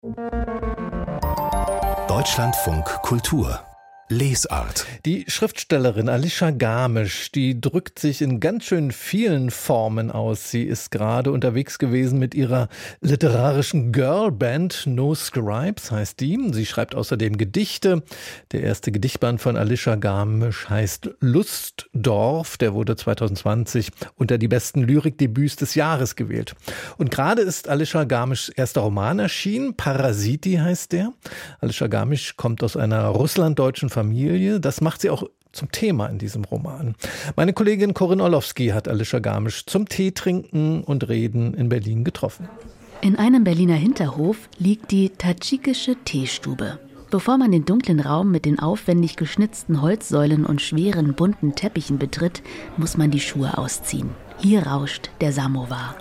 Deutschlandfunk Kultur Lesart. Die Schriftstellerin Alicia Garmisch, die drückt sich in ganz schön vielen Formen aus. Sie ist gerade unterwegs gewesen mit ihrer literarischen Girlband No Scribes, heißt die. Sie schreibt außerdem Gedichte. Der erste Gedichtband von Alicia Garmisch heißt Lustdorf. Der wurde 2020 unter die besten Lyrikdebüts des Jahres gewählt. Und gerade ist Alicia Garmischs erster Roman erschienen. Parasiti heißt der. Alicia Garmisch kommt aus einer russlanddeutschen Familie. Das macht sie auch zum Thema in diesem Roman. Meine Kollegin Corinne Orlowski hat Alicia Garmisch zum Tee trinken und Reden in Berlin getroffen. In einem Berliner Hinterhof liegt die tadschikische Teestube. Bevor man den dunklen Raum mit den aufwendig geschnitzten Holzsäulen und schweren bunten Teppichen betritt, muss man die Schuhe ausziehen. Hier rauscht der Samowar.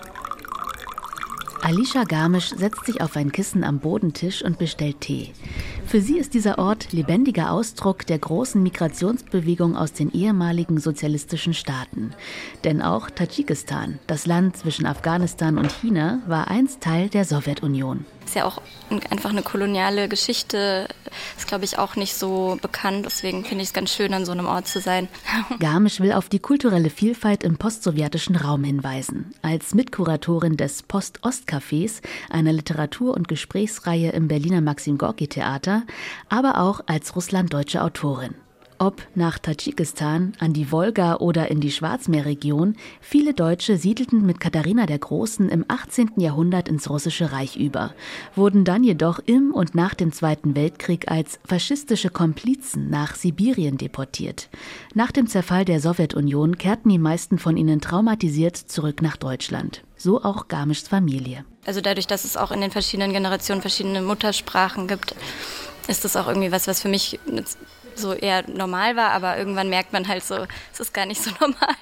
Alicia Garmisch setzt sich auf ein Kissen am Bodentisch und bestellt Tee. Für sie ist dieser Ort lebendiger Ausdruck der großen Migrationsbewegung aus den ehemaligen sozialistischen Staaten. Denn auch Tadschikistan, das Land zwischen Afghanistan und China, war einst Teil der Sowjetunion. Ist ja auch einfach eine koloniale Geschichte, ist, glaube ich, auch nicht so bekannt. Deswegen finde ich es ganz schön, an so einem Ort zu sein. Garmisch will auf die kulturelle Vielfalt im postsowjetischen Raum hinweisen. Als Mitkuratorin des Post-Ost-Cafés, einer Literatur- und Gesprächsreihe im Berliner Maxim-Gorki-Theater, aber auch als russlanddeutsche Autorin. Ob nach Tadschikistan, an die Wolga oder in die Schwarzmeerregion, viele Deutsche siedelten mit Katharina der Großen im 18. Jahrhundert ins Russische Reich über, wurden dann jedoch im und nach dem Zweiten Weltkrieg als faschistische Komplizen nach Sibirien deportiert. Nach dem Zerfall der Sowjetunion kehrten die meisten von ihnen traumatisiert zurück nach Deutschland. So auch Garmischs Familie. Also dadurch, dass es auch in den verschiedenen Generationen verschiedene Muttersprachen gibt, ist das auch irgendwie was für mich so eher normal war, aber irgendwann merkt man halt so, es ist gar nicht so normal.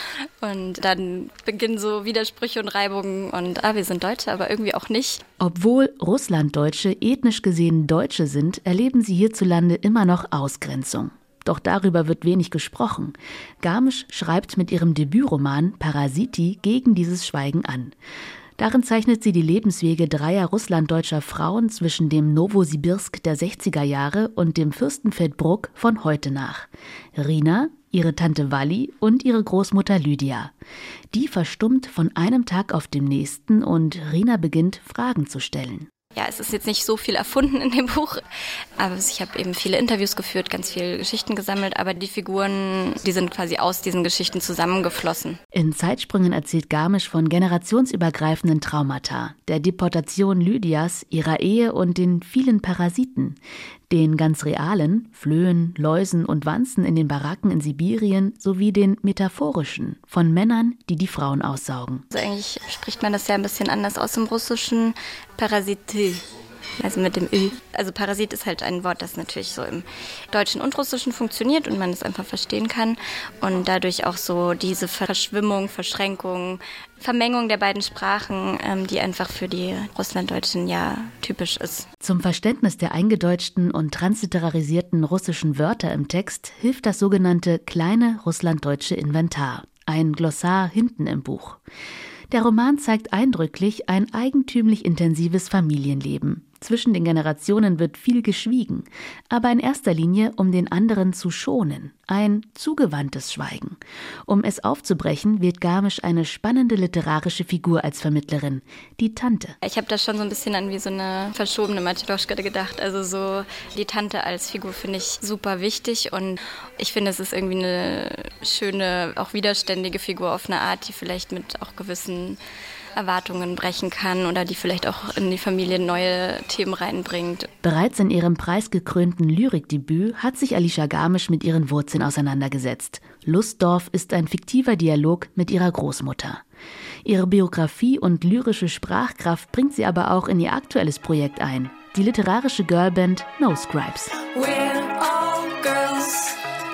Und dann beginnen so Widersprüche und Reibungen und wir sind Deutsche, aber irgendwie auch nicht. Obwohl Russlanddeutsche ethnisch gesehen Deutsche sind, erleben sie hierzulande immer noch Ausgrenzung. Doch darüber wird wenig gesprochen. Garmisch schreibt mit ihrem Debütroman Parasiti gegen dieses Schweigen an. Darin zeichnet sie die Lebenswege dreier russlanddeutscher Frauen zwischen dem Nowosibirsk der 60er Jahre und dem Fürstenfeldbruck von heute nach. Rina, ihre Tante Walli und ihre Großmutter Lydia. Die verstummt von einem Tag auf den nächsten und Rina beginnt, Fragen zu stellen. Ja, es ist jetzt nicht so viel erfunden in dem Buch, aber ich habe eben viele Interviews geführt, ganz viele Geschichten gesammelt, aber die Figuren, die sind quasi aus diesen Geschichten zusammengeflossen. In Zeitsprüngen erzählt Garmisch von generationsübergreifenden Traumata, der Deportation Lydias, ihrer Ehe und den vielen Parasiten. Den ganz realen, Flöhen, Läusen und Wanzen in den Baracken in Sibirien sowie den metaphorischen, von Männern, die die Frauen aussaugen. Also eigentlich spricht man das ja ein bisschen anders aus im Russischen, Parasiti, also mit dem Ü. Also Parasit ist halt ein Wort, das natürlich so im Deutschen und Russischen funktioniert und man es einfach verstehen kann. Und dadurch auch so diese Verschwimmung, Verschränkung, Vermengung der beiden Sprachen, die einfach für die Russlanddeutschen ja typisch ist. Zum Verständnis der eingedeutschten und transliterarisierten russischen Wörter im Text hilft das sogenannte kleine russlanddeutsche Inventar, ein Glossar hinten im Buch. Der Roman zeigt eindrücklich ein eigentümlich intensives Familienleben. Zwischen den Generationen wird viel geschwiegen, aber in erster Linie, um den anderen zu schonen. Ein zugewandtes Schweigen. Um es aufzubrechen, wählt Garmisch eine spannende literarische Figur als Vermittlerin, die Tante. Ich habe da schon so ein bisschen an wie so eine verschobene Matrjoschka gedacht. Also so die Tante als Figur finde ich super wichtig und ich finde, es ist irgendwie eine schöne, auch widerständige Figur auf eine Art, die vielleicht mit auch gewissen Erwartungen brechen kann oder die vielleicht auch in die Familie neue Themen reinbringt. Bereits in ihrem preisgekrönten Lyrikdebüt hat sich Alicia Garmisch mit ihren Wurzeln auseinandergesetzt. Lustdorf ist ein fiktiver Dialog mit ihrer Großmutter. Ihre Biografie und lyrische Sprachkraft bringt sie aber auch in ihr aktuelles Projekt ein, die literarische Girlband No Scribes. We're all girls,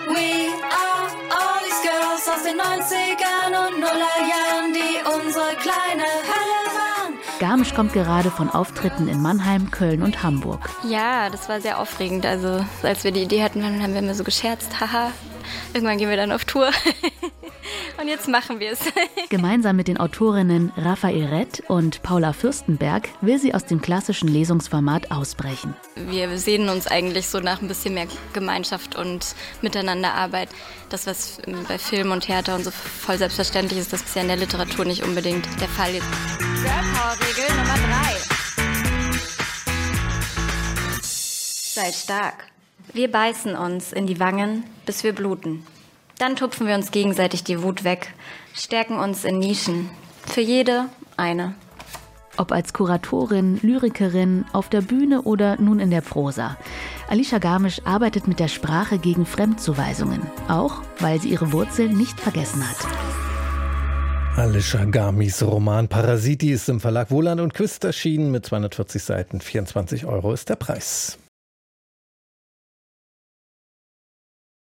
we are all these girls aus den 90ern und Nullerjahren, die unsere kleine Hölle waren. Garmisch kommt gerade von Auftritten in Mannheim, Köln und Hamburg. Ja, das war sehr aufregend. Also als wir die Idee hatten, haben wir immer so gescherzt, haha, irgendwann gehen wir dann auf Tour. Und jetzt machen wir es. Gemeinsam mit den Autorinnen Raphael Rett und Paula Fürstenberg will sie aus dem klassischen Lesungsformat ausbrechen. Wir sehnen uns eigentlich so nach ein bisschen mehr Gemeinschaft und Miteinanderarbeit. Das, was bei Film und Theater und so voll selbstverständlich ist, das ist ja in der Literatur nicht unbedingt der Fall. Girl-Power-Regel Nummer 3. Seid stark. Wir beißen uns in die Wangen, bis wir bluten. Dann tupfen wir uns gegenseitig die Wut weg, stärken uns in Nischen. Für jede eine. Ob als Kuratorin, Lyrikerin, auf der Bühne oder nun in der Prosa. Alicia Garmisch arbeitet mit der Sprache gegen Fremdzuweisungen. Auch, weil sie ihre Wurzeln nicht vergessen hat. Alicia Garmischs Roman Parasiti ist im Verlag Wohland und Quist erschienen mit 240 Seiten. 24 € ist der Preis.